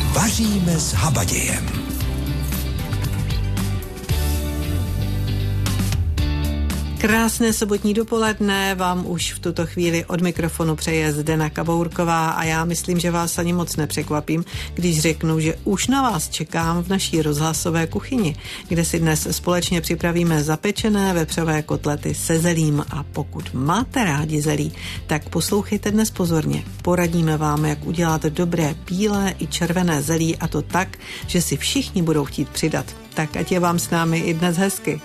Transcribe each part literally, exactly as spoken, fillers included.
Vaříme s habadějem. Krásné sobotní dopoledne vám už v tuto chvíli od mikrofonu přeje Zdena Kabourková a já myslím, že vás ani moc nepřekvapím, když řeknu, že už na vás čekám v naší rozhlasové kuchyni, kde si dnes společně připravíme zapečené vepřové kotlety se zelím a pokud máte rádi zelí, tak poslouchejte dnes pozorně. Poradíme vám, jak udělat dobré bílé i červené zelí a to tak, že si všichni budou chtít přidat. Tak ať je vám s námi i dnes hezky.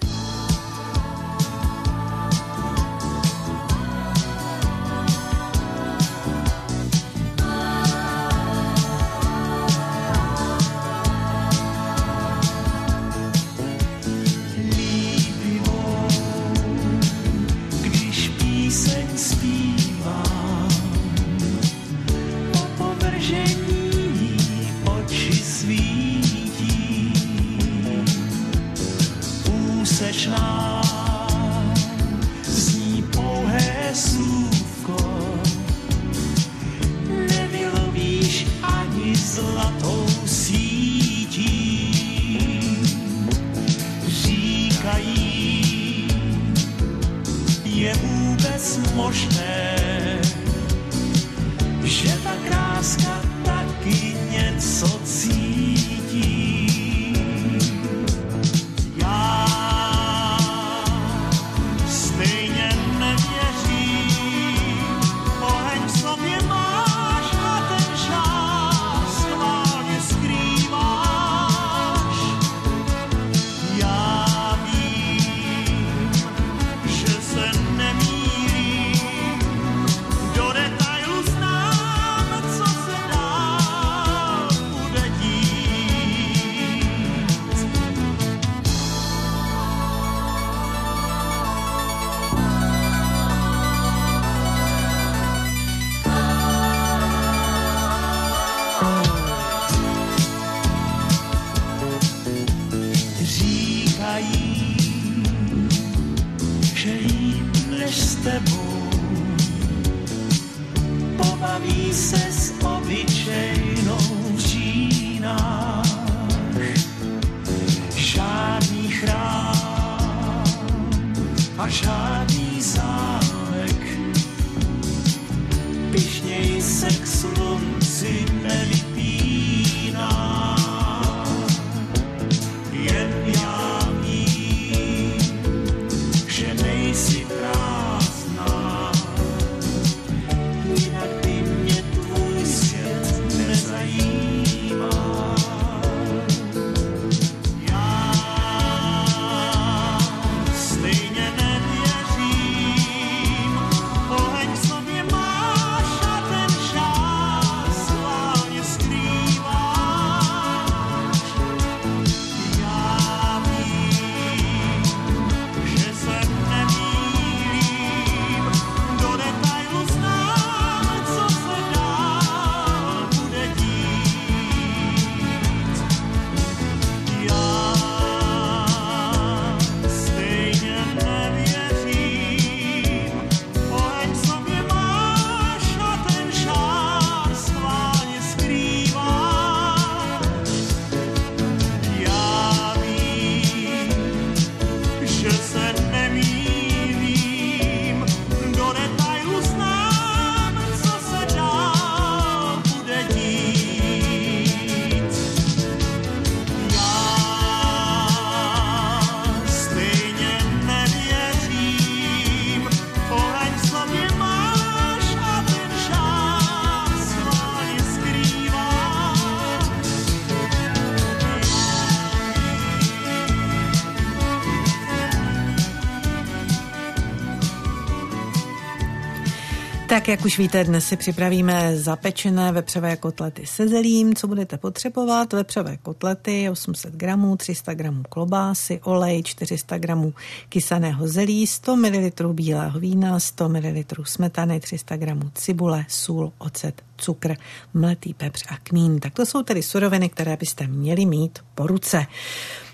Tak jak už víte, dnes si připravíme zapečené vepřové kotlety se zelím. Co budete potřebovat? Vepřové kotlety, osm set gramů, tři sta gramů klobásy, olej, čtyři sta gramů kysaného zelí, sto mililitrů bílého vína, sto mililitrů smetany, tři sta gramů cibule, sůl, ocet, cukr, mletý pepř a kmín. Tak to jsou tedy suroviny, které byste měli mít po ruce.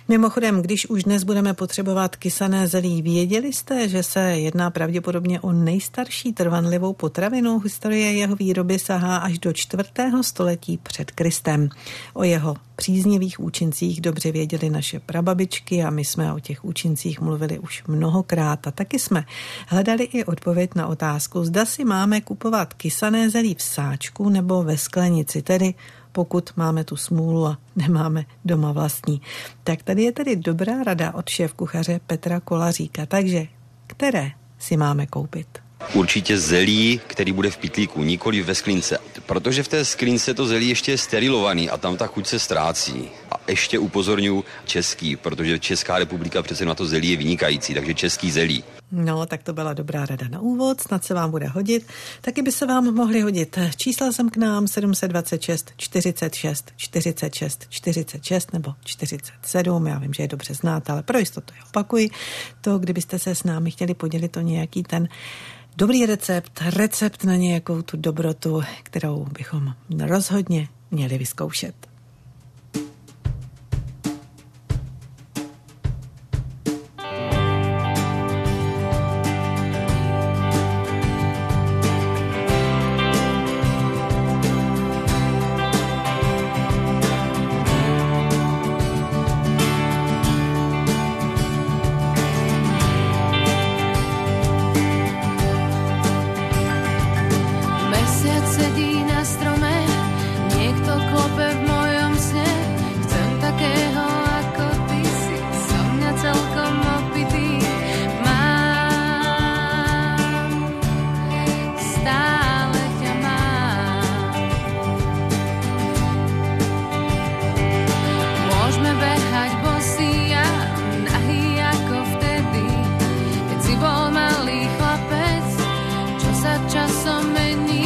Mimochodem, když už dnes budeme potřebovat kysané zelí, věděli jste, že se jedná pravděpodobně o nejstarší trvanlivou potravinu? Historie jeho výroby sahá až do čtvrtého století před Kristem. O jeho příznivých účincích dobře věděli naše prababičky a my jsme o těch účincích mluvili už mnohokrát a taky jsme hledali i odpověď na otázku, zda si máme kupovat kysané zelí v sáčku nebo ve sklenici, tedy pokud máme tu smůlu a nemáme doma vlastní. Tak tady je tedy dobrá rada od šéfkuchaře Petra Kolaříka. Takže které si máme koupit? Určitě zelí, který bude v pytlíku, nikoli ve sklince. Protože v té sklince to zelí ještě je sterilovaný a tam ta chuť se ztrácí. A ještě upozorňuji český, protože Česká republika přece na to zelí je vynikající, takže český zelí. No, tak to byla dobrá rada na úvod, snad se vám bude hodit. Taky by se vám mohly hodit čísla sem k nám sedm set dvacet šest čtyřicet šest čtyřicet šest čtyřicet šest nebo čtyřicet sedm, já vím, že je dobře znáte, ale pro jistotu je opakuji. To, kdybyste se s námi chtěli podělit o nějaký ten dobrý recept, recept na nějakou tu dobrotu, kterou bychom rozhodně měli vyzkoušet. Sedí na strome, niekto klope v mojom sne. Chcem takého ako ty si, som mňa celkom opitý. Mám, stále ťa mám. Môžeme behať bosí a nahý ako vtedy, keď si bol malý chlapec, čo sa časom mení.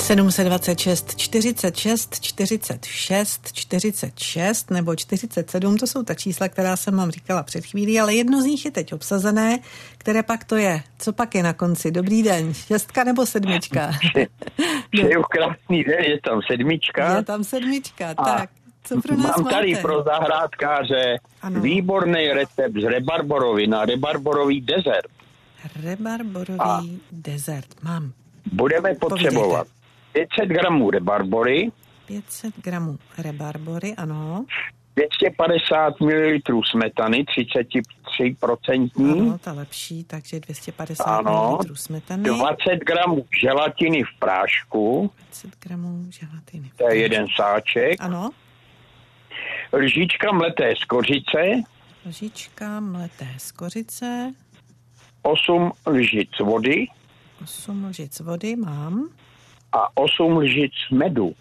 sedm set dvacet šest čtyřicet šest čtyřicet šest čtyřicet šest nebo čtyřicet sedm, to jsou ta čísla, která jsem vám říkala před chvílí, ale jedno z nich je teď obsazené. Které pak to je? Co pak je na konci? Dobrý den, šestka nebo sedmička? Přeju krásný den, je tam sedmička. Je tam sedmička, a tak. Co pro nás mám máte? tady pro zahrádkáře ano. výborný recept z rebarborovi na rebarborový dezert. Rebarborový a dezert, mám. Budeme potřebovat pět set gramů rebarbory. pět set gramů rebarbory, ano. dvě stě padesát mililitrů smetany, třicet tři procent. Ano, ta lepší, takže dvě stě padesát mililitrů smetany. dvacet gramů želatiny v prášku. dvacet gramů želatiny v prášku. To je jeden sáček. Ano. Lžička mleté z kořice. Lžička mleté z kořice. osm lžic vody. osm lžic vody mám. A osm lžic medu.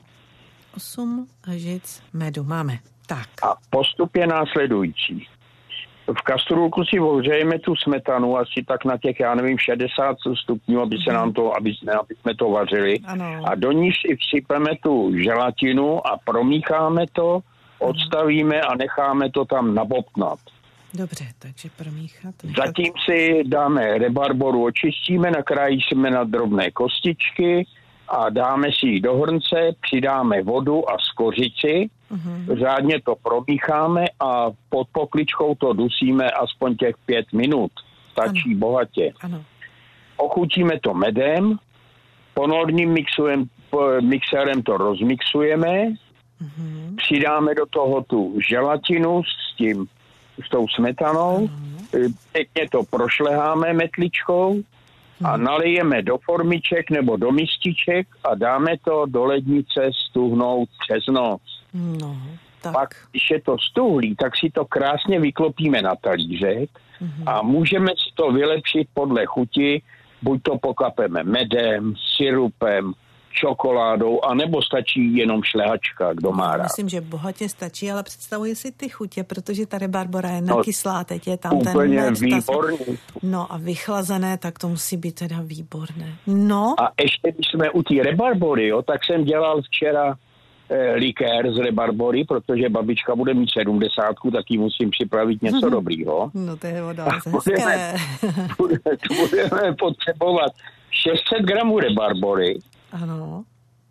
osm lžic medu máme. Tak. A postup je následující. V kastrůlku si ohřejeme tu smetanu asi tak na těch, já nevím, šedesát stupňů, aby se nám to, aby, aby jsme to vařili. Ano. A do ní si vsypeme tu želatinu a promícháme to, odstavíme a necháme to tam nabobtnat. Dobře, takže promíchat. Nechat... Zatím si dáme rebarboru, očistíme, nakrájíme na drobné kostičky a dáme si ji do hrnce, přidáme vodu a skořici, uh-huh. řádně to promícháme a pod pokličkou to dusíme aspoň těch pět minut. Stačí ano. bohatě. Ano. Ochutíme to medem, ponorním mixujem, mixérem to rozmixujeme, uh-huh. přidáme do toho tu želatinu s tím, s tou smetanou, uh-huh. pěkně to prošleháme metličkou, a nalijeme do formiček nebo do mističek a dáme to do lednice stuhnout přes noc. No, tak. Pak, když je to stuhlý, tak si to krásně vyklopíme na talířek mm-hmm. a můžeme si to vylepšit podle chuti, buď to pokapeme medem, syrupem, čokoládou, anebo stačí jenom šlehačka, kdo má rád. Myslím, že bohatě stačí, ale představuji si ty chutě, protože ta rebarbora je no, nakyslá, teď je tam úplně ten med. Výborný. Ta... No a vychlazené, tak to musí být teda výborné. No. A ještě, když jsme u té rebarbory, jo, tak jsem dělal včera eh, likér z rebarbory, protože babička bude mít sedmdesátku, tak jí musím připravit něco dobrýho. No to je voda, hezké. Budeme, budeme potřebovat šest set gramů rebarbory, ano.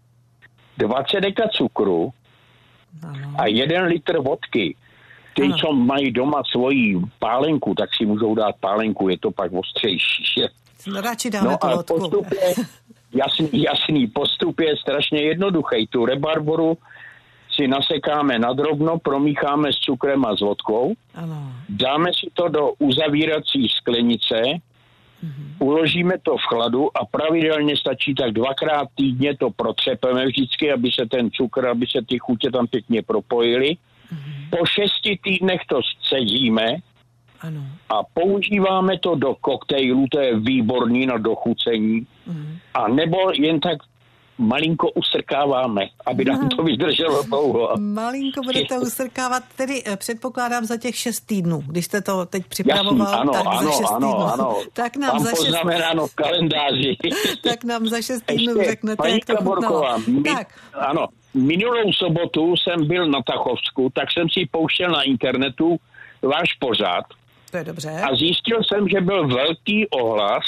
dvacet deka cukru ano. a jeden litr vodky. Ty, ano. co mají doma svoji pálenku, tak si můžou dát pálenku, je to pak ostřejší. Radši dáme no tu a vodku. Postup je, jasný, jasný, postup je strašně jednoduchý. Tu rebarboru si nasekáme nadrobno, promícháme s cukrem a s vodkou, ano. dáme si to do uzavírací sklenice, Mm-hmm. uložíme to v chladu a pravidelně stačí tak dvakrát týdně to protřepeme vždycky, aby se ten cukr, aby se ty chutě tam pěkně propojily. Mm-hmm. Po šesti týdnech to scedíme ano. a používáme to do koktejlu, to je výborný na dochucení. Mm-hmm. A nebo jen tak malinko ustrkáváme, aby nám to vydrželo dlouho. Malinko budete ustrkávat, tedy předpokládám za těch šest týdnů, když jste to teď připravoval, Jasný, ano, tak ano, za šest ano, týdnů. Ano. Tak nám Tam za šest... poznamenáno v kalendáři. Tak nám za šest týdnů Ještě, řeknete, jak to chutnalo. Mi, tak. Ano, minulou sobotu jsem byl na Tachovsku, tak jsem si pouštěl na internetu váš pořad. To je dobře. A zjistil jsem, že byl velký ohlas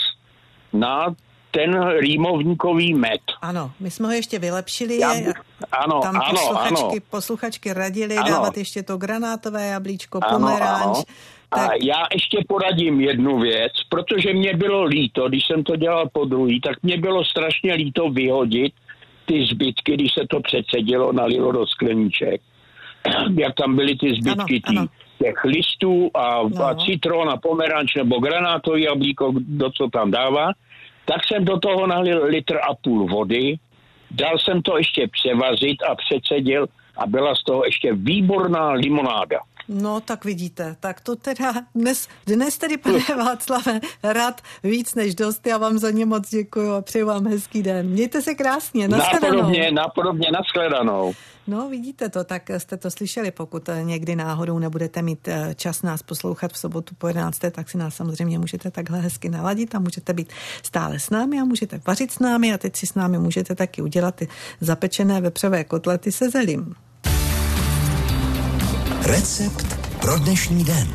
na ten rýmovníkový med. Ano, my jsme ho ještě vylepšili. Já, ano, tam ano, posluchačky, ano. posluchačky radili ano. dávat ještě to granátové jablíčko, ano, pomeranč. Ano. Tak... A já ještě poradím jednu věc, protože mě bylo líto, když jsem to dělal po druhý, tak mě bylo strašně líto vyhodit ty zbytky, když se to přecedilo, nalilo do skleníček. Jak tam byly ty zbytky ano, tý, ano. těch listů a, no. a citron a pomeranč nebo granátový jablíko, do co tam dává, tak jsem do toho nalil litr a půl vody, dal jsem to ještě převařit a přecedil a byla z toho ještě výborná limonáda. No, tak vidíte, tak to teda dnes, dnes tedy, pane Václave, rad víc než dost, já vám za ně moc děkuju a přeju vám hezký den. Mějte se krásně, nashledanou. Napodobně, napodobně, nashledanou. No, vidíte to, tak jste to slyšeli, pokud někdy náhodou nebudete mít čas nás poslouchat v sobotu po jedenácté, tak si nás samozřejmě můžete takhle hezky naladit a můžete být stále s námi a můžete vařit s námi a teď si s námi můžete taky udělat ty zapečené vepřové kotlety se zelím. Recept pro dnešní den.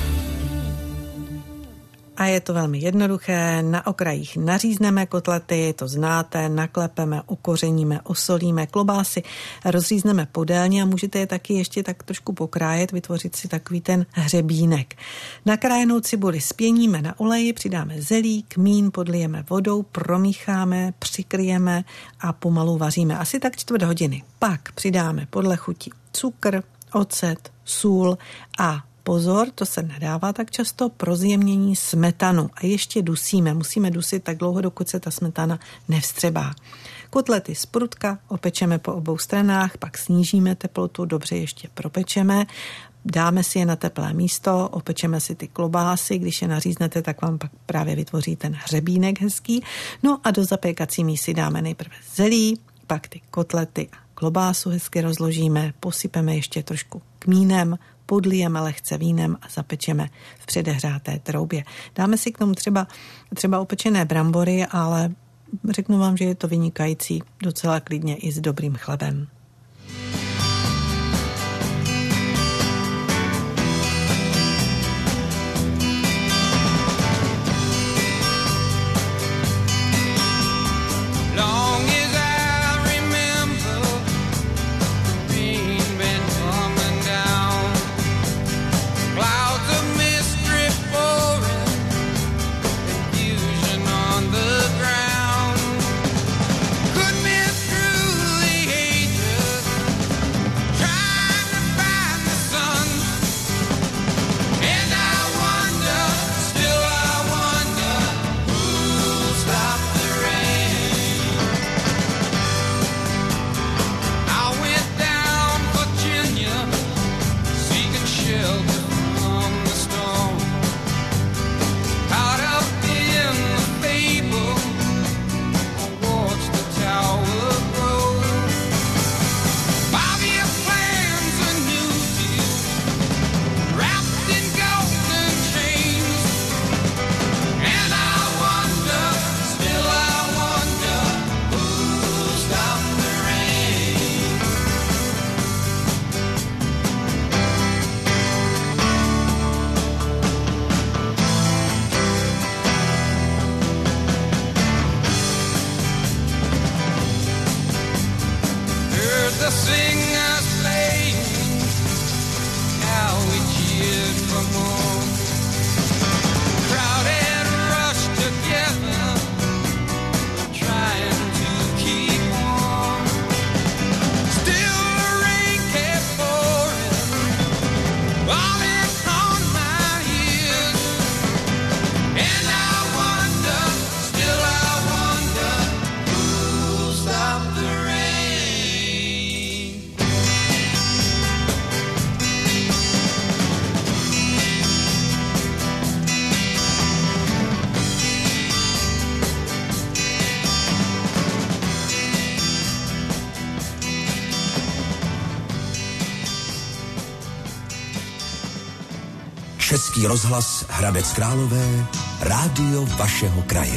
A je to velmi jednoduché, na okrajích nařízneme kotlety, to znáte, naklepeme, okořeníme, osolíme klobásy, rozřízneme podélně a můžete je taky ještě tak trošku pokrájet, vytvořit si takový ten hřebínek. Nakrájenou cibuli spěníme na oleji, přidáme zelí, kmín, podlijeme vodou, promícháme, přikryjeme a pomalu vaříme asi tak čtvrt hodiny. Pak přidáme podle chuti cukr, ocet, sůl a pozor, to se nedává tak často, pro zjemnění smetanu. A ještě dusíme, musíme dusit tak dlouho, dokud se ta smetana nevstřebá. Kotlety z prutka opečeme po obou stranách, pak snížíme teplotu, dobře ještě propečeme, dáme si je na teplé místo, opečeme si ty klobásy, když je naříznete, tak vám pak právě vytvoří ten hřebínek hezký. No a do zapékací mísy dáme nejprve zelí, pak ty kotlety a klobásu hezky rozložíme, posypeme ještě trošku kmínem, podlijeme lehce vínem a zapečeme v předehřáté troubě. Dáme si k tomu třeba, třeba opečené brambory, ale řeknu vám, že je to vynikající docela klidně i s dobrým chlebem. Český rozhlas Hradec Králové, rádio vašeho kraje.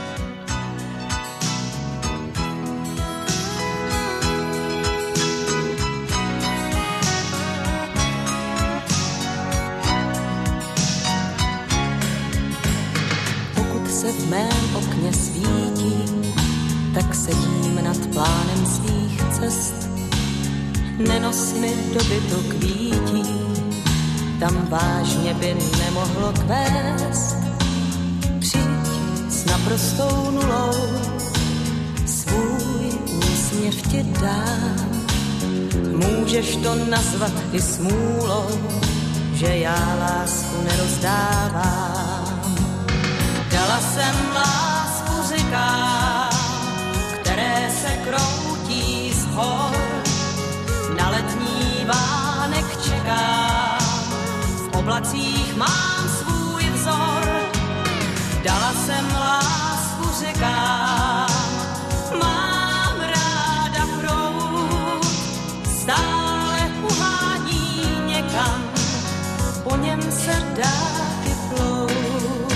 Pokud se v mém okně svítí, tak sedím nad plánem svých cest. Nenos mi dobyto kvítí, tam vážně by nemohlo kvést. Přijď s naprostou nulou, svůj úsměv ti dám. Můžeš to nazvat i smůlou, že já lásku nerozdávám. Dala jsem lásku říkám, které se kroutí z hor. Na letní vánek čekám, dálky plout.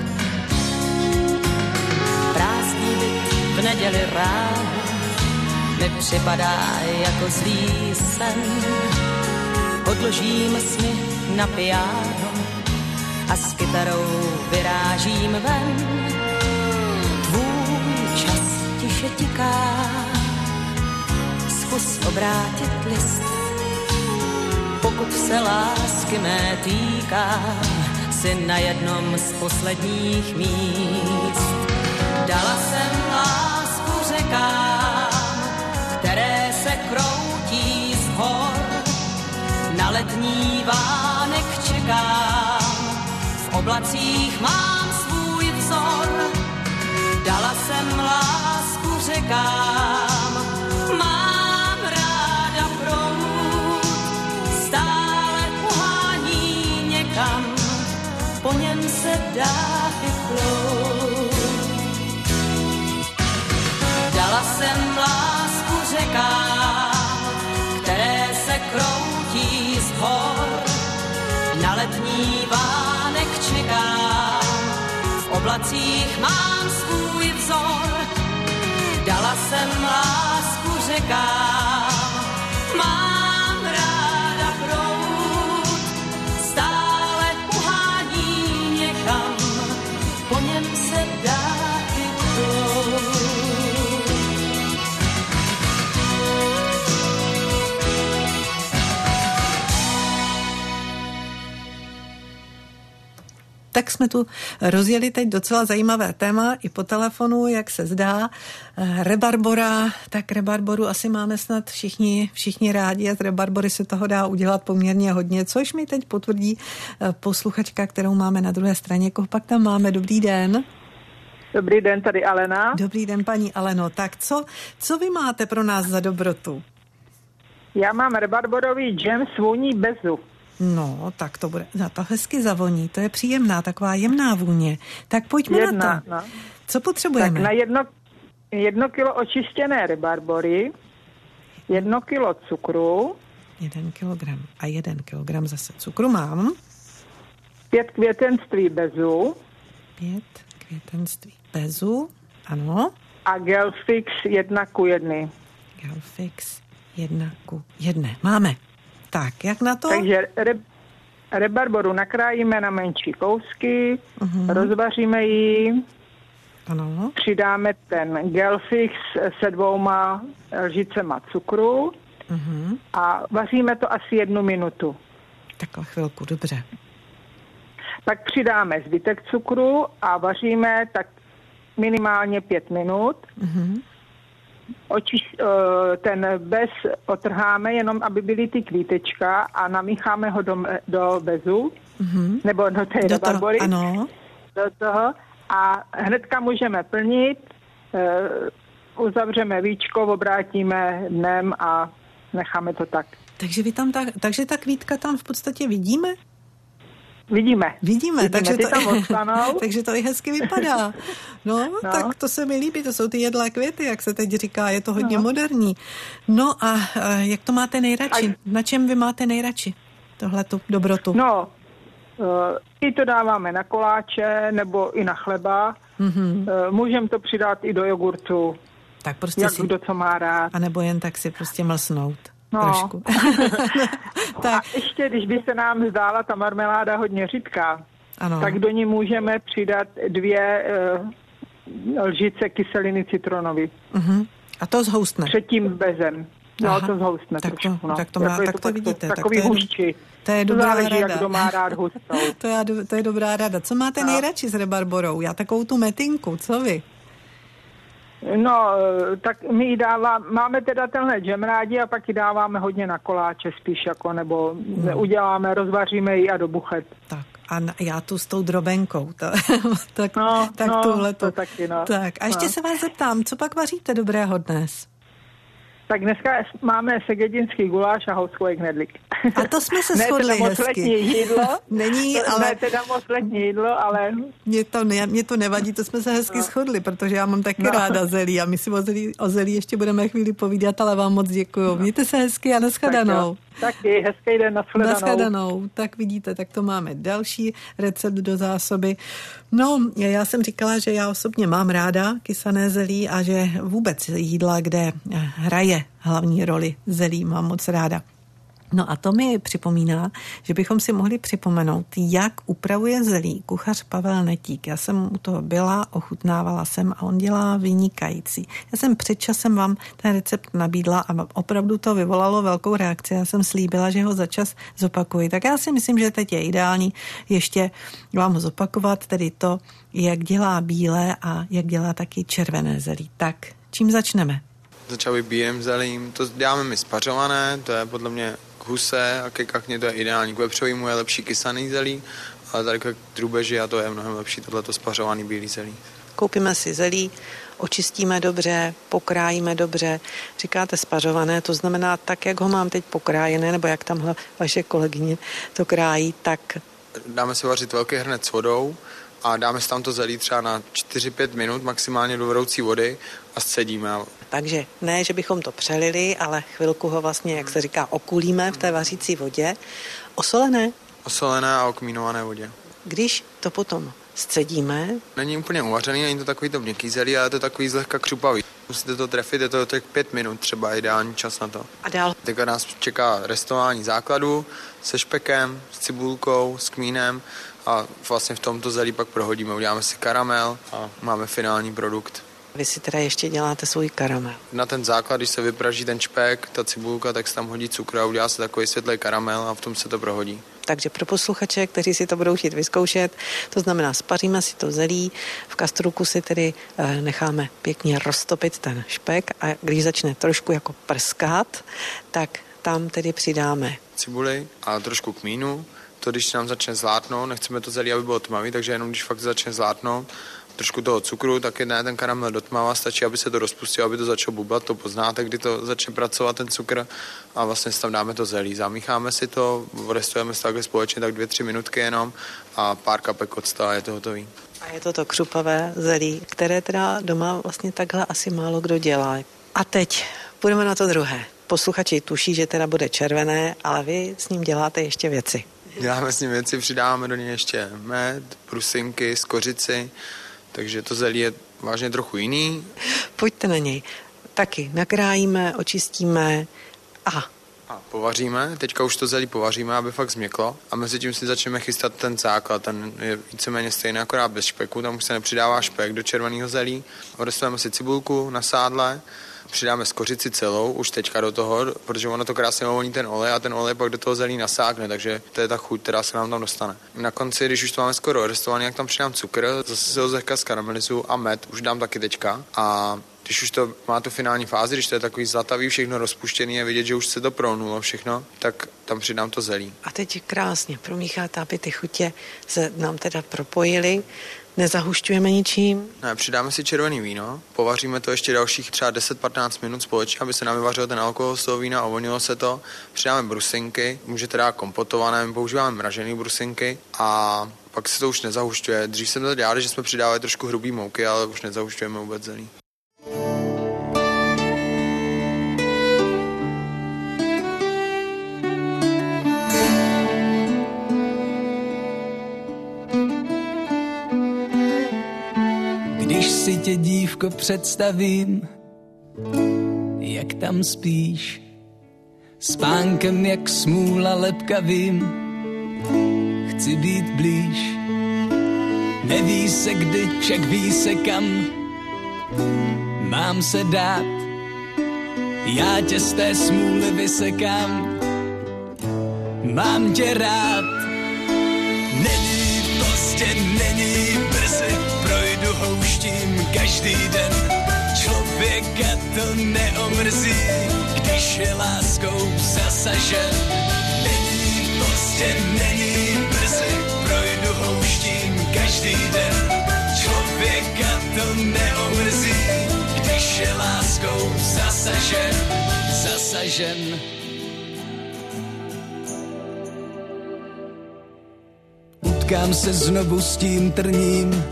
Prázdný byt v neděli ráno mi připadá jako zlý sen. Odložím sny na piano a s kytarou vyrážím ven. Tvůj čas tiše tiká, zkus obrátit list. Pokud se lásky mé týká, si na jednom z posledních míst. Dala jsem lásku řekám, které se kroutí z hor. Na letní vánek čekám, v oblacích mám svůj vzor. Dala jsem lásku řekám, mám ráda proud, stále uhání někam, po něm se dá vyplout. Dala jsem lásku řekám, které se kroutí z hor. Na letní vánek čekám, v oblacích mám svůj vzor. Dala jsem lásku řekám, mám ráda proud, stále uhání někam, po něm se dá vyplout. Tak jsme tu rozjeli teď docela zajímavé téma i po telefonu, jak se zdá. Rebarbora, tak rebarboru asi máme snad všichni, všichni rádi a z rebarbory se toho dá udělat poměrně hodně, což mi teď potvrdí posluchačka, kterou máme na druhé straně. Koho pak tam máme? Dobrý den. Dobrý den, tady Alena. Dobrý den, paní Aleno. Tak co, co vy máte pro nás za dobrotu? Já mám rebarborový džem s vůní bezu. No, tak to bude, no, to hezky zavoní, to je příjemná, taková jemná vůně. Tak pojďme Jedna, na to. no. Co potřebujeme? Tak na jedno, jedno kilo očištěné rebarbory, jedno kilo cukru. Jeden kilogram a jeden kilogram zase cukru mám. Pět květenství bezu. Pět květenství bezu, ano. A Gelfix jedna ku jedny. Gelfix jedna ku jedné. Máme. Tak, jak na to? Takže re, rebarboru nakrájíme na menší kousky, uh-huh. rozvaříme ji, ano. Přidáme ten Gelfix se dvouma lžicema cukru uh-huh. a vaříme to asi jednu minutu. Takhle chvilku, dobře. Pak přidáme zbytek cukru a vaříme tak minimálně pět minut. Uh-huh. Očiš, ten bez otrháme, jenom aby byly ty kvítečka a namícháme ho do, do bezu, mm-hmm. nebo do té do rebarbory. To, ano. Do toho a hnedka můžeme plnit, uh, uzavřeme víčko, obrátíme dnem a necháme to tak. Takže, vy tam ta, takže ta kvítka tam v podstatě vidíme? Vidíme. Vidíme, Vidíme takže, to, tam takže to i hezky vypadá. No, no, tak to se mi líbí, to jsou ty jedlé květy, jak se teď říká, je to hodně no. moderní. No a jak to máte nejradši? A... Na čem vy máte nejradši tohletu dobrotu? No, uh, i to dáváme na koláče nebo i na chleba. Mm-hmm. Uh, můžeme to přidat i do jogurtu, tak prostě jak si... kdo co má rád. A nebo jen tak si prostě mlsnout. No. Trošku. Tak. A ještě, když by se nám zdála ta marmeláda hodně řidká, ano. tak do ní můžeme přidat dvě uh, lžice kyseliny citronové. Uh-huh. A to zhoustne? Před tím bezem. No, aha. to zhoustne tak to, trošku. No. Tak to, má, jako tak to, to vidíte. Takový tak to hušči. To je dobrá záleží, rada. jak kdo má rád hustou. to, je, to je dobrá rada. Co máte no. nejradši s rebarborou? Já takovou tu metinku, co vy? No, tak my ji dáváme, máme teda tenhle džem rádi a pak ji dáváme hodně na koláče spíš jako, nebo no. uděláme, rozvaříme ji a do buchet. Tak a já tu s tou drobenkou, to, tak, no, tak no, tuhleto. To taky, no. Tak a ještě no. se vás zeptám, co pak vaříte dobrého dnes? Tak dneska máme segedinský guláš a houskový knedlík. A to jsme se shodli hezky. Ne teda moc letní jídlo. Není, to, ale... Ne teda moc letní jídlo, ale... Mě to, ne, mě to nevadí, to jsme se hezky no. shodli, protože já mám taky no. ráda zelí a my si o zelí, o zelí ještě budeme chvíli povídat, ale vám moc děkuju. Mějte se hezky a nashledanou. Taky, hezký den, nashledanou. Nashledanou. Tak vidíte, tak to máme další recept do zásoby. No, já jsem říkala, že já osobně mám ráda kysané zelí a že vůbec jídla, kde hraje hlavní roli zelí, mám moc ráda. No a to mi připomíná, že bychom si mohli připomenout, jak upravuje zelí kuchař Pavel Netík. Já jsem u toho byla, ochutnávala jsem a on dělá vynikající. Já jsem před časem vám ten recept nabídla a opravdu to vyvolalo velkou reakci. Já jsem slíbila, že ho za čas zopakuji. Tak já si myslím, že teď je ideální ještě vám ho zopakovat, tedy to, jak dělá bílé a jak dělá taky červené zelí. Tak, čím začneme? Začal bych bílým zelím, to děláme my spařované, to je podle mě k huse a ke kachně to je ideální. K vepřovému je lepší kysaný zelí, ale tady k drůbeži a to je mnohem lepší, tohleto spařovaný bílý zelí. Koupíme si zelí, očistíme dobře, pokrájíme dobře. Říkáte spařované, to znamená tak, jak ho mám teď pokrájené, nebo jak tamhle vaše kolegyně to krájí, tak... Dáme si vařit velký hrnec s vodou a dáme si tam to zelí třeba na čtyři pět minut maximálně do vroucí vody a scedíme. Takže ne, že bychom to přelili, ale chvilku ho vlastně, jak se říká, okulíme v té vařící vodě. Osolené? Osolené a okmínované vodě. Když to potom scedíme... Není úplně uvařený, není to takový to měkký zelí, ale je to takový zlehka křupavý. Musíte to trefit, je to tak pět minut, třeba ideální čas na to. A dál? Teďka nás čeká restování základu se špekem, s cibulkou, s kmínem a vlastně v tomto zelí pak prohodíme. Uděláme si karamel a máme finální produkt. Vy si teda ještě děláte svůj karamel. Na ten základ, když se vypraží ten špek, ta cibulka, tak se tam hodí cukr a udělá se takový světlý karamel a v tom se to prohodí. Takže pro posluchače, kteří si to budou chtít vyzkoušet, to znamená spaříme si to zelí, v kastrůlku si tedy e, necháme pěkně roztopit ten špek a když začne trošku jako prskat, tak tam tedy přidáme cibuli a trošku kmínu. To, když nám začne zlátnout, nechceme to zelí, aby bylo tmavý, takže jenom když fakt začne zlátnout, trošku toho cukru, taky ne ten karamel do tmava, stačí, aby se to rozpustilo, aby to začalo bublat, to poznáte, kdy to začne pracovat ten cukr a vlastně tam dáme to zelí. Zamícháme si to, restujeme si takhle společně tak dvě, tři minutky jenom a pár kapek octa a je to hotový. A je to to křupavé zelí, které teda doma vlastně takhle asi málo kdo dělá. A teď půjdeme na to druhé. Posluchači tuší, že teda bude červené, ale vy s ním děláte ještě věci. Děláme s ním věci, přidáváme do něj ještě med, prusinky, skořici, takže to zelí je vážně trochu jiný. Pojďte na něj. Taky nakrájíme, očistíme a... A povaříme, teďka už to zelí povaříme, aby fakt změklo a mezi tím si začneme chystat ten základ, ten je víceméně stejný, akorát bez špeku, tam už se nepřidává špek do červeného zelí. Odestujeme si cibulku na sádle, přidáme skořici celou už teďka do toho, protože ono to krásně uvolní ten olej a ten olej pak do toho zelí nasákne, takže to je ta chuť, která se nám tam dostane. Na konci, když už to máme skoro restovaný, jak tam přidám cukr, zase se ho zlehka zkaramelizuju a med už dám taky teďka a když už to má tu finální fázi, když to je takový zlatavý, všechno rozpuštěný a vidět, že už se to prohnulo všechno, tak tam přidám to zelí. A teď krásně promícháte, aby ty chutě se nám teda propojily. Nezahušťujeme ničím. Ne, přidáme si červený víno, povaříme to ještě dalších třeba deset patnáct minut společně, aby se nám vyvařil ten alkohol z toho vína a ovonilo se to. Přidáme brusinky, můžete dát kompotované, my používáme mražené brusinky a pak se to už nezahušťuje. Dřív jsme to dělali, že jsme přidávali trošku hrubý mouky, ale už nezahušťujeme vůbec zelí. Když si tě, dívko, představím, jak tam spíš, spánkem jak smůla lepkavým, chci být blíž. Neví se kdy, čak ví se kam, mám se dát, já tě z té smůly vysekám, mám tě rád. Není, prostě není brzy, projdu houštím každý den, člověka to neomrzí, když je láskou zasažen. Není, prostě není brzy, projdu houštím každý den, člověka to neomrzí, když je láskou zasažen, zasažen. Utkám se znovu s tím trním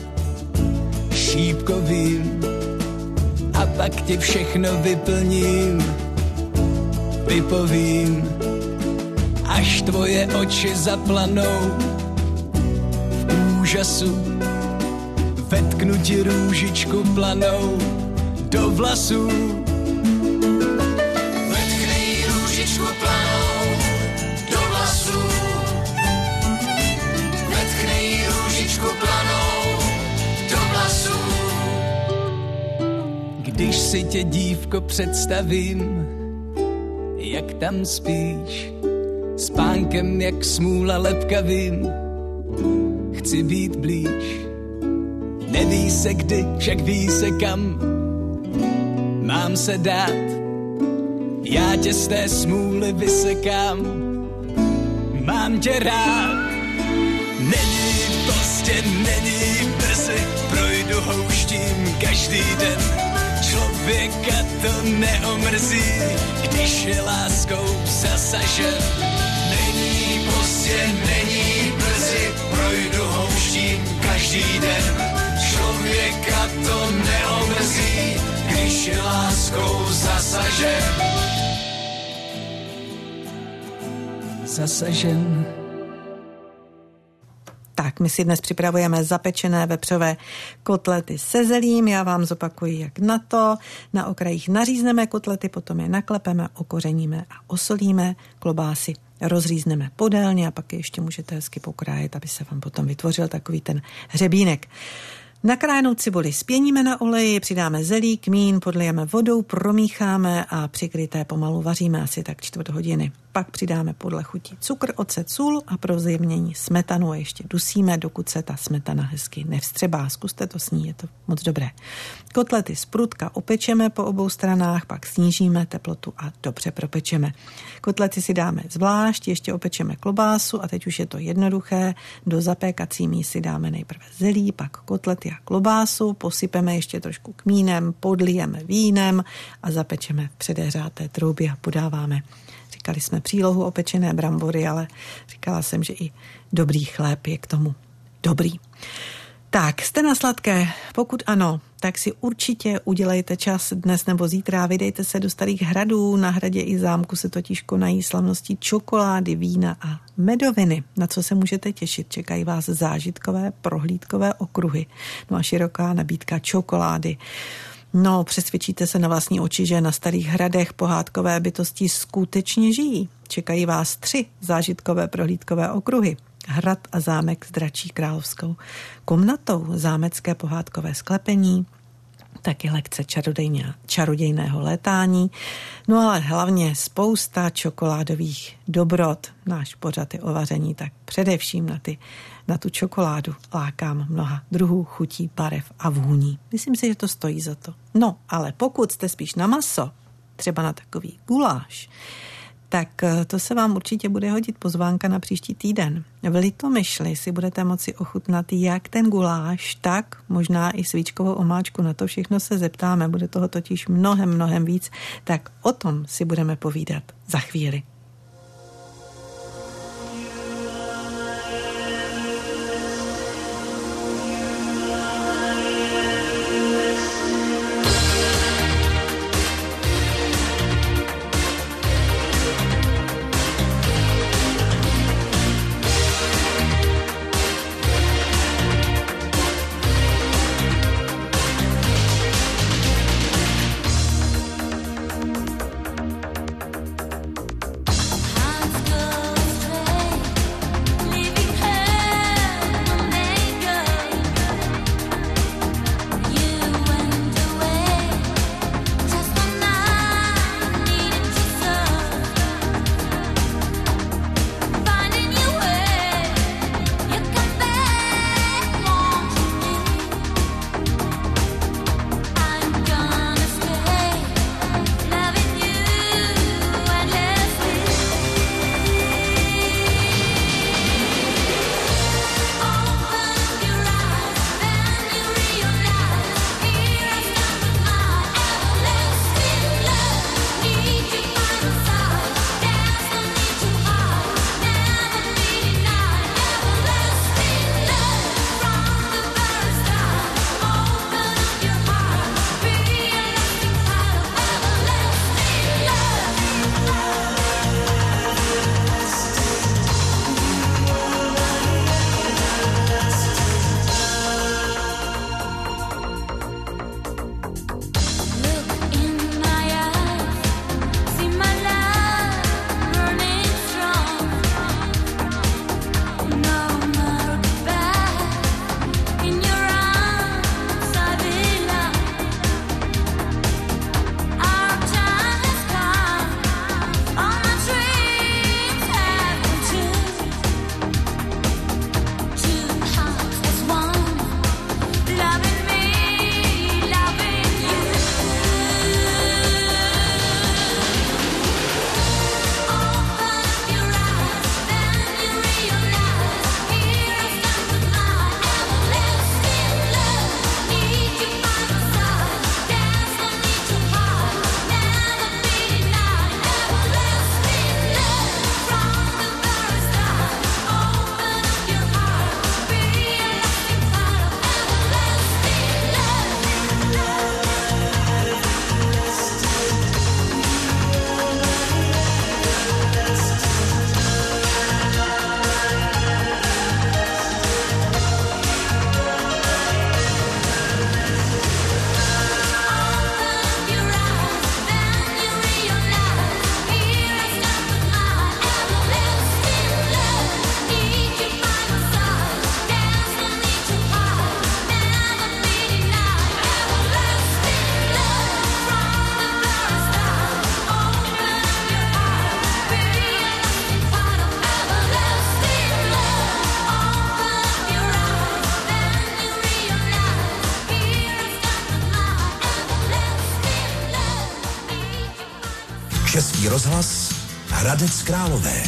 šípkovým a pak ti všechno vyplním, vypovím. až tvoje oči zaplanou. V úžasu vetknu ti růžičku planou do vlasů. Vetknej růžičku planou do vlasů. Vetknej růžičku planou do vlasů. Když si tě, dívko, představím, jak tam spíš, spánkem jak smůla lepkavým, chci být blíž. Neví se kdy, však ví se kam mám se dát. Já tě z té smůly vysekám, mám tě rád. Není, prostě není brzy, projdu houštím každý den. Člověka to neomrzí, když je láskou zasažen. Není, prostě není brzy, projdu houštím každý den. Člověka to neomrzí, když je láskou zasažen. Zasažen. Tak, my si dnes připravujeme zapečené vepřové kotlety se zelím. Já vám zopakuji, jak na to. Na okrajích nařízneme kotlety, potom je naklepeme, okořeníme a osolíme. Klobásy rozřízneme podélně a pak je ještě můžete hezky pokrájet, aby se vám potom vytvořil takový ten hřebínek. Nakrájenou cibuli spěníme na oleji, přidáme zelí, kmín, podlijeme vodou, promícháme a přikryté pomalu vaříme asi tak čtvrt hodiny. Pak přidáme podle chuti cukr, ocet, sůl a pro zjemnění smetanu a ještě dusíme, dokud se ta smetana hezky nevstřebá. Zkuste to s ní, je to moc dobré. Kotlety z prutka opečeme po obou stranách, pak snížíme teplotu a dobře propečeme. Kotlety si dáme zvlášť, ještě opečeme klobásu a teď už je to jednoduché. Do zapékací mísy dáme nejprve zelí, pak kotlety a klobásu, posypeme ještě trošku kmínem, podlijeme vínem a zapečeme v předehřáté troubě a podáváme. Říkali jsme přílohu opečené brambory, ale říkala jsem, že i dobrý chléb je k tomu dobrý. Tak, jste na sladké? Pokud ano, tak si určitě udělejte čas dnes nebo zítra, vydejte se do Starých hradů, na hradě i zámku se totiž konají slavnosti čokolády, vína a medoviny. Na co se můžete těšit? Čekají vás zážitkové, prohlídkové okruhy, no a široká nabídka čokolády. No, přesvědčíte se na vlastní oči, že na Starých hradech pohádkové bytosti skutečně žijí. Čekají vás tři zážitkové prohlídkové okruhy. Hrad a zámek s dračí královskou komnatou, zámecké pohádkové sklepení, taky lekce čarodějně, čarodějného létání, no ale hlavně spousta čokoládových dobrot. Náš pořad je o vaření, tak především na, ty, na tu čokoládu lákám mnoha druhů, chutí, barev a vůní. Myslím si, že to stojí za to. No, ale pokud jste spíš na maso, třeba na takový guláš, tak to se vám určitě bude hodit pozvánka na příští týden. V Litomyšli si budete moci ochutnat jak ten guláš, tak možná i svíčkovou omáčku. Na to všechno se zeptáme, bude toho totiž mnohem, mnohem víc. Tak o tom si budeme povídat za chvíli. Český rozhlas Hradec Králové.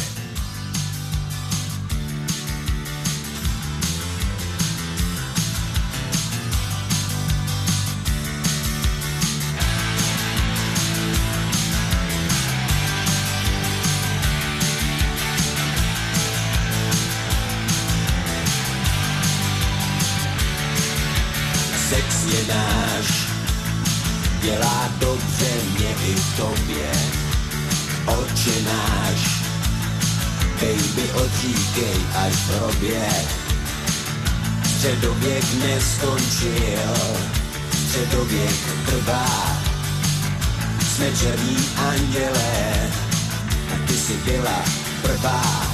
Sex je náš, dělá dobře mě i tobě. Oče náš, baby, odříkej až v hrobě. Středověk neskončil, středověk trvá. Jsme černí andělé, a ty jsi byla prvá.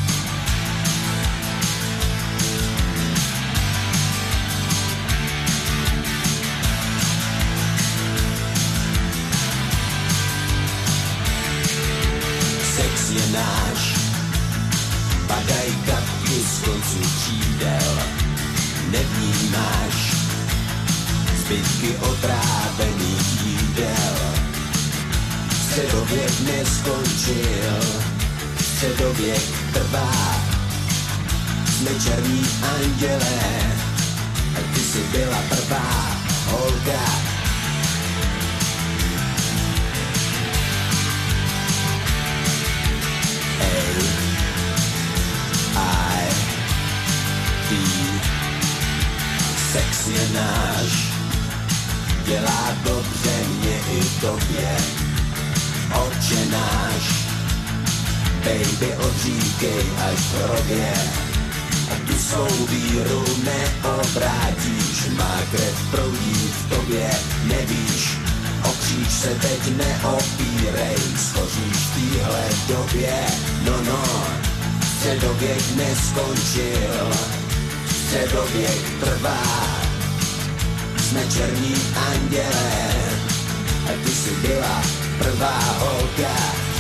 Sex je náš, padaj kapky z koncu křídel. Nevnímáš zbytky otrávených jídel. Středověk neskončil, středověk trvá. Jsme černí andělé, a ty jsi byla prvá holka. Sex je náš, dělá dobře mě i tobě. Oče náš, baby, odříkej až v hrobě. A tu svou víru neobrátíš, má krev proudí v tobě, nevíš. O kříž se teď neopírej, schoříš v téhle době. No no, středověk neskončil, středověk trvá. Jsme černí andělé, a ty jsi byla prvá holka.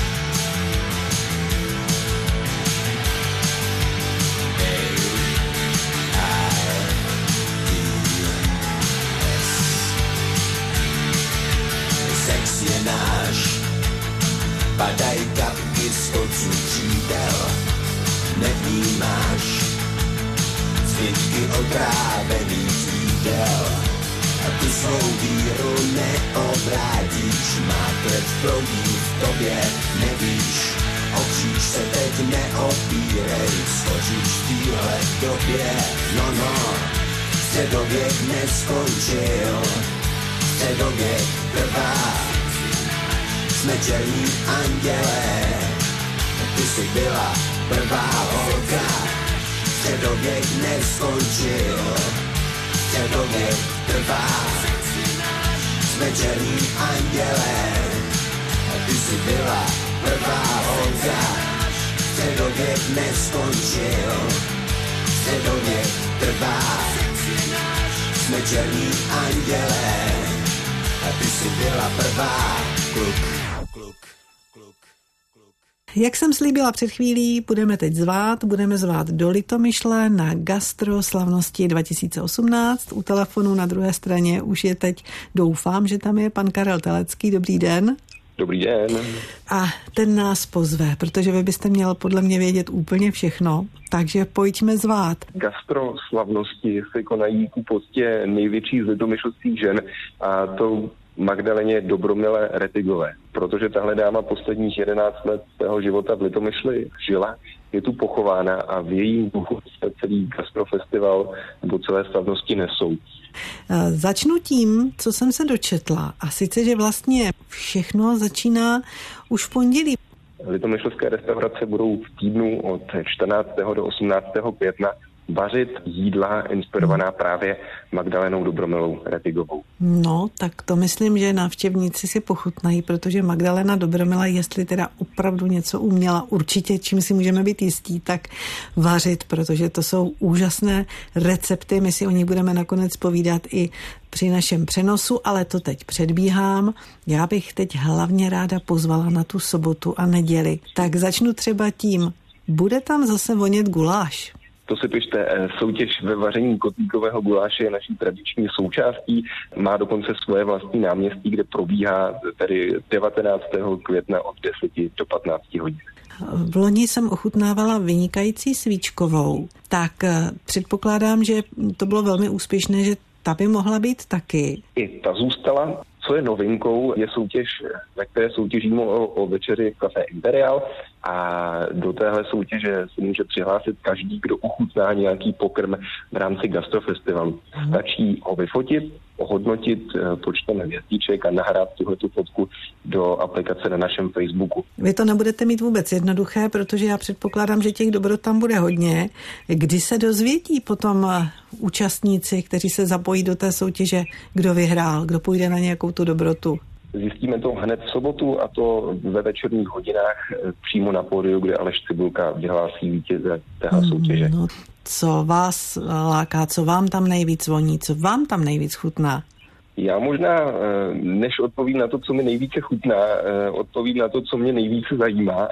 Sex je náš, padaj kapky z konců křídel. Nevnímáš zbytky otrávených jídel. A tu svou víru neobrátíš, má krev proudí v tobě, nevíš. O kříž se teď neopírej, schoříš v téhle době. No no, středověk neskončil, středověk trvá. Jsme černí andělé, ty jsi byla prvá holka. Středověk neskončil, středověk trvá. Jsme černí andělé, a ty jsi byla prvá holka. Středověk neskončil, středověk trvá. Jsme černí andělé, a ty jsi byla prvá kluk. Jak jsem slíbila před chvílí, budeme teď zvát, budeme zvát do Litomyšle na Gastro slavnosti dva tisíce osmnáct. U telefonu na druhé straně už je teď, doufám, že tam je pan Karel Telecký. Dobrý den. Dobrý den. A ten nás pozve, protože vy byste měl podle mě vědět úplně všechno, takže pojďme zvát. Gastro slavnosti se konají ku poctě největší z litomyšlských žen, a to Magdaleně Dobromile Retigové, protože tahle dáma posledních jedenáct let svého života v Litomyšli žila, je tu pochována a v jejím duchu se celý gastrofestival nebo celé slavnosti nesou. Začnu tím, co jsem se dočetla, a sice, že vlastně všechno začíná už v pondělí. Litomyšlské restaurace budou v týdnu od čtrnáctého do osmnáctého května vařit jídla inspirovaná právě Magdalenou Dobromilou Retigovou. No, tak to myslím, že návštěvníci si pochutnají, protože Magdalena Dobromila, jestli teda opravdu něco uměla, určitě, čím si můžeme být jistí, tak vařit, protože to jsou úžasné recepty, my si o nich budeme nakonec povídat i při našem přenosu, ale to teď předbíhám. Já bych teď hlavně ráda pozvala na tu sobotu a neděli. Tak začnu třeba tím, bude tam zase vonět guláš? to si pište. Soutěž ve vaření kotlíkového guláše je naší tradiční součástí. Má dokonce svoje vlastní náměstí, kde probíhá tedy devatenáctého května od deseti do patnácti hodin. V loni jsem ochutnávala vynikající svíčkovou, tak předpokládám, že to bylo velmi úspěšné, že ta by mohla být taky. I ta zůstala. Co je novinkou, je soutěž, ve které soutěžíme o, o večeři v Café Imperial a do téhle soutěže se může přihlásit každý, kdo ochutná nějaký pokrm v rámci gastrofestivalu. Stačí ho vyfotit, ohodnotit počtem hvězdiček a nahrát tuhletu fotku do aplikace na našem Facebooku. Vy to nebudete mít vůbec jednoduché, protože já předpokládám, že těch dobrot tam bude hodně. Kdy se dozvědí potom účastníci, kteří se zapojí do té soutěže, kdo vyhrál, kdo půjde na nějakou tu dobrotu? Zjistíme to hned v sobotu, a to ve večerních hodinách přímo na pódiu, kde Aleš Cibulka vyhlásí vítěze téhle mm, soutěže. No, co vás láká, co vám tam nejvíc voní, co vám tam nejvíc chutná? Já možná, než odpovím na to, co mi nejvíce chutná, odpovím na to, co mě nejvíce zajímá.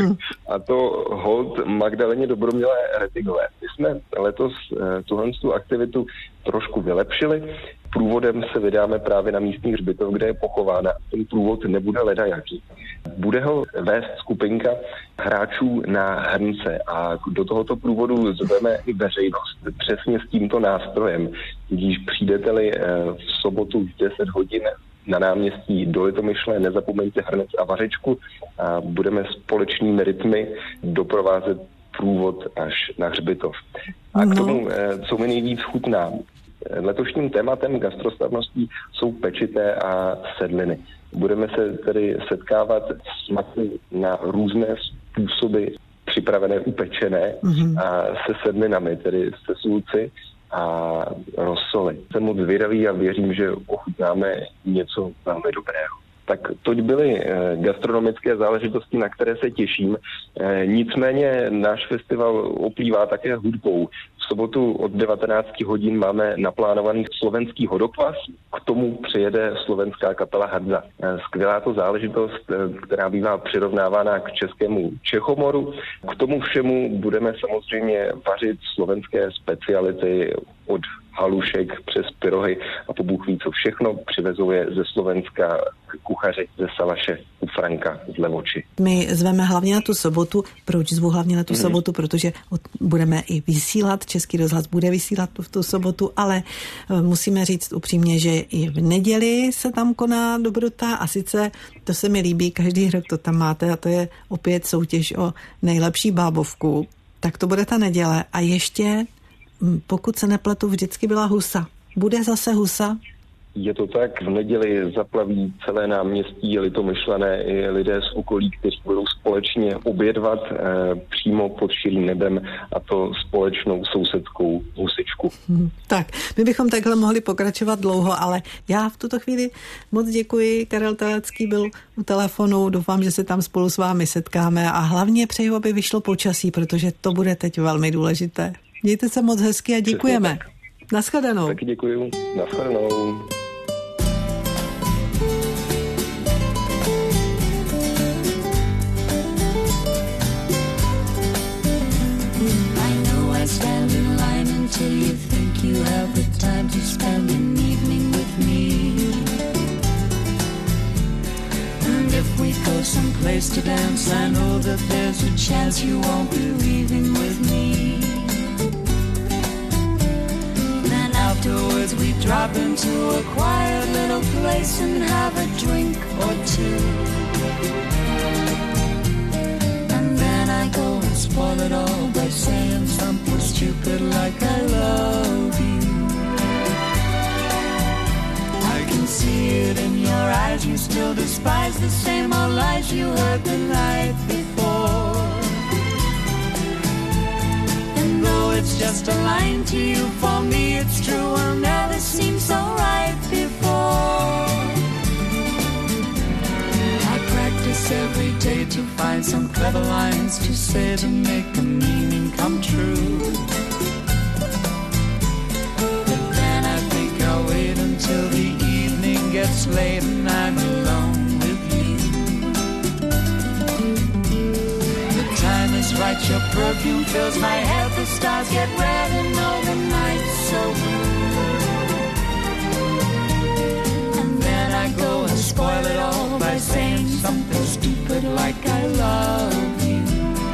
A to hold Magdaleně Dobromělé Retigové. My jsme letos tuhle aktivitu trošku vylepšili. Průvodem se vydáme právě na místní hřbitov, kde je pochována. Ten průvod nebude ledajaký. Bude ho vést skupinka hráčů na hrnce a do tohoto průvodu zveme i veřejnost. Přesně s tímto nástrojem. Když přijdete-li v sobotu v deset hodin na náměstí do Litomyšle, nezapomeňte hrnec a vařečku a budeme společnými rytmy doprovázet průvod až na hřbitov. A k tomu, co mi nejvíc chutná, letošním tématem gastroslavností jsou pečité a sedliny. Budeme se tedy setkávat s smaky na různé způsoby připravené, upečené mm-hmm. a se sedlinami, tedy se sulci a rozsoli. Jsem moc zvědavý a věřím, že ochutnáme něco velmi dobrého. Tak to byly gastronomické záležitosti, na které se těším. Nicméně náš festival oplývá také hudbou. V sobotu od devatenácti hodin máme naplánovaný slovenský hodokvas. K tomu přijede slovenská kapela Hadza. Skvělá to záležitost, která bývá přirovnávána k českému Čechomoru. K tomu všemu budeme samozřejmě vařit slovenské speciality od halušek přes pyrohy a po Bůh ví co všechno. Přivezou je ze Slovenska kuchaři ze Salaše u Franka z Levoči. My zveme hlavně na tu sobotu. Proč zvu hlavně na tu hmm. sobotu? Protože budeme i vysílat, Český rozhlas bude vysílat v tu sobotu, ale musíme říct upřímně, že i v neděli se tam koná dobrota a sice, to se mi líbí, každý rok to tam máte a to je opět soutěž o nejlepší bábovku. Tak to bude ta neděle a ještě, pokud se nepletu, vždycky byla husa. Bude zase husa? Je to tak, v neděli zaplaví celé náměstí Litomyšlané i lidé z okolí, kteří budou společně obědvat e, přímo pod širým nebem, a to společnou sousedskou husičku. Hmm, tak, my bychom takhle mohli pokračovat dlouho, ale já v tuto chvíli moc děkuji. Karel Telecký byl u telefonu, doufám, že se tam spolu s vámi setkáme a hlavně přeju, aby vyšlo počasí, protože to bude teď velmi důležité. Mějte se moc hezky a děkujeme. Naschledanou. Taky děkuju. Naschledanou. Stand in line until you think you have the time to spend an evening with me. And if we go someplace to dance, I know that there's a chance you won't be leaving with me. Then afterwards we drop into a quiet little place and have a drink or two. And then I go and spoil it all by saying something stupid like I love you. I can see it in your eyes, you still despise the same old lies you heard the night before. And though it's just a line to you, for me it's true, will never seem so right before. I practice every day to find some clever lines to say to make the meaning come true. But then I think I'll wait until the evening gets late and I'm alone with you. The time is bright, your perfume fills my head. The stars get red and all the night's so blue. And then I go and spoil it all by saying something stupid like I love you.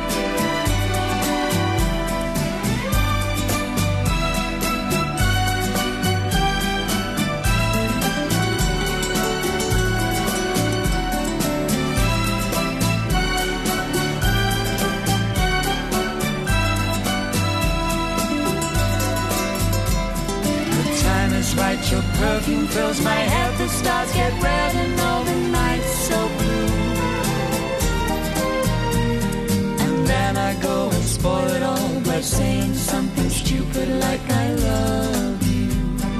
Right, your perfume fills my head. The stars get red and all the night's so blue. And then I go and spoil it all by saying something stupid like I love you.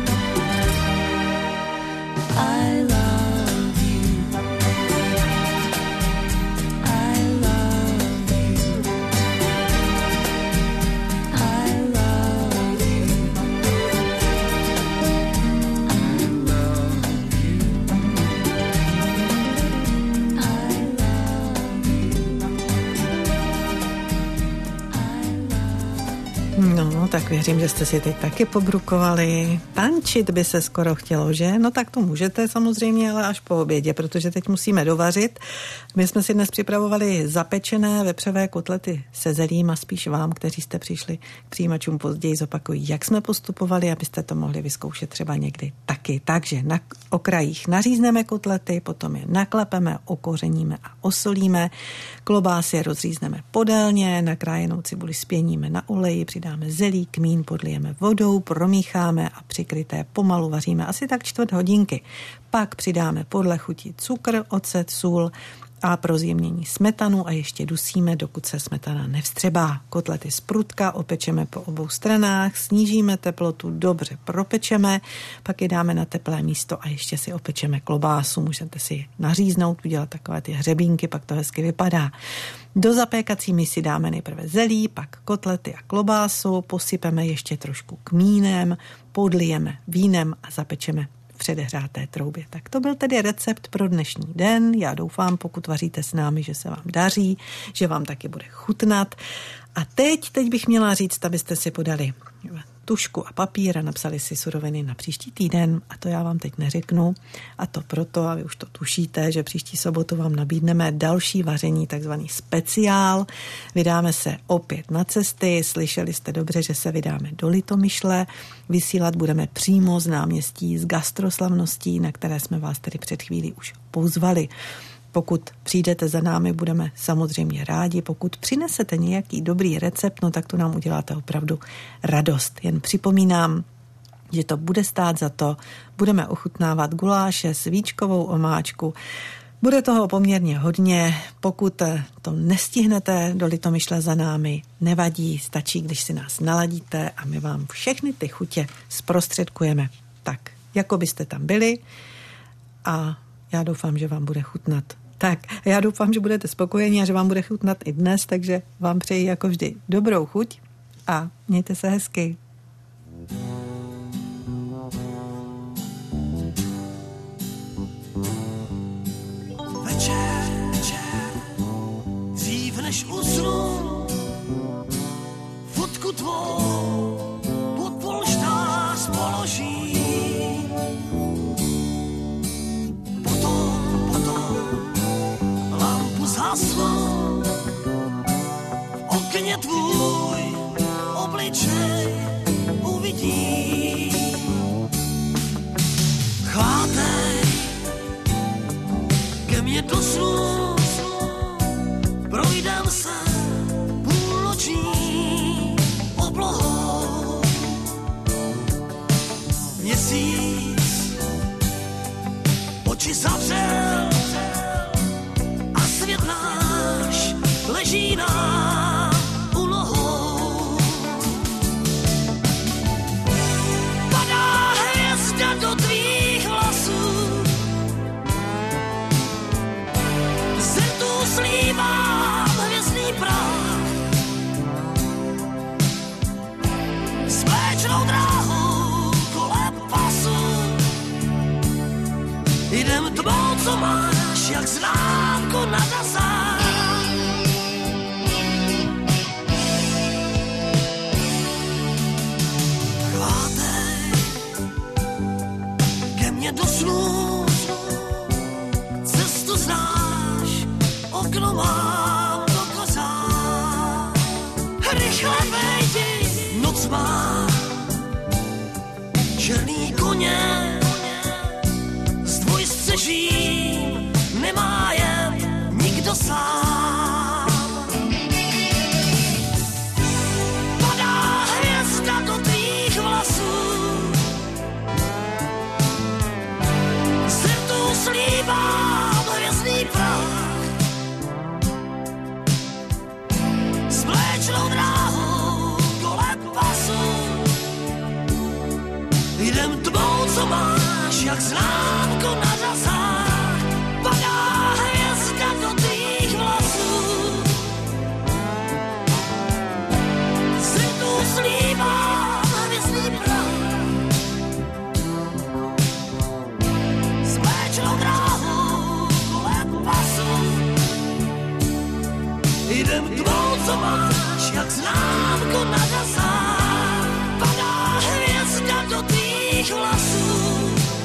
I love you. I love you. I love you. No, tak věřím, že jste si teď taky pobrukovali. Tančit by se skoro chtělo, že? No tak to můžete samozřejmě, ale až po obědě, protože teď musíme dovařit. My jsme si dnes připravovali zapečené vepřové kotlety se zelím a spíš vám, kteří jste přišli k přijímačům později, zopakují, jak jsme postupovali, abyste to mohli vyzkoušet třeba někdy taky. Takže na okrajích nařízneme kotlety, potom je naklepeme, okořeníme a osolíme. Klobásy rozřízneme podélně, nakrájenou cibuli spěníme na oleji, přidáme zelí, kmín, podlijeme vodou, promícháme a přikryté pomalu vaříme asi tak čtvrt hodinky. Pak přidáme podle chuti cukr, ocet, sůl a pro zjemnění smetanu a ještě dusíme, dokud se smetana nevstřebá. Kotlety z prutka opečeme po obou stranách, snížíme teplotu, dobře propečeme, pak je dáme na teplé místo a ještě si opečeme klobásu. Můžete si naříznout, udělat takové ty hřebínky, pak to hezky vypadá. Do zapékací misy dáme nejprve zelí, pak kotlety a klobásu, posypeme ještě trošku kmínem, podlijeme vínem a zapečeme v předehřáté troubě. Tak to byl tedy recept pro dnešní den. Já doufám, pokud vaříte s námi, že se vám daří, že vám taky bude chutnat. A teď, teď bych měla říct, abyste si podali tužku a papír a napsali si suroviny na příští týden a to já vám teď neřeknu a to proto, a vy už to tušíte, že příští sobotu vám nabídneme další vaření, takzvaný speciál. Vydáme se opět na cesty, slyšeli jste dobře, že se vydáme do Litomyšle, vysílat budeme přímo z náměstí, z gastroslavností, na které jsme vás tedy před chvílí už pozvali. Pokud přijdete za námi, budeme samozřejmě rádi. Pokud přinesete nějaký dobrý recept, no tak to nám uděláte opravdu radost. Jen připomínám, že to bude stát za to. Budeme ochutnávat guláše, svíčkovou omáčku. Bude toho poměrně hodně. Pokud to nestihnete do Litomyšle za námi, nevadí, stačí, když si nás naladíte a my vám všechny ty chutě zprostředkujeme. Tak, jako byste tam byli a já doufám, že vám bude chutnat. Tak, já doufám, že budete spokojeni a že vám bude chutnat i dnes, takže vám přeji jako vždy dobrou chuť a mějte se hezky. Večer, večer, dřív než usnu, fotku tvou pod polštář položím. Zhasnu v okně tvůj obličej uvidím. Chvátej ke mně do snu, projdem se půlnoční oblohou. Měsíc oči zavřel, svět náš leží nám u nohou. Padá hvězda do tvých vlasů, ze rtů slívám hvězdný prach. S mléčnou dráhou kolem pasu jdem tmou, co máš, jak známku na dazách. mě do snů. Cestu znáš, okno mám do kozá. Rychle vejdi, noc má černý koně. S dvojstřežím nemá jen nikdo sám. Padá hvězda do tvých vlasů. Zrtu slíbám hvězdný prach. S mléčnou dráhou kolem pasu. Jdem tmou, co máš, jak známko na dazách. Padá hvězda do tvých vlasů. Zrtu slíbám hvězdný prach. S mléčnou dráhou kolem pasu. Jdem tmou, co máš, jak známko na dazách. Padá hvězda do tvých vlasů.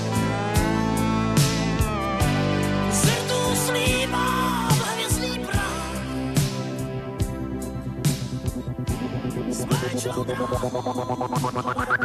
Zrtu slíbám hvězdný prach. S mléčnou dráhou.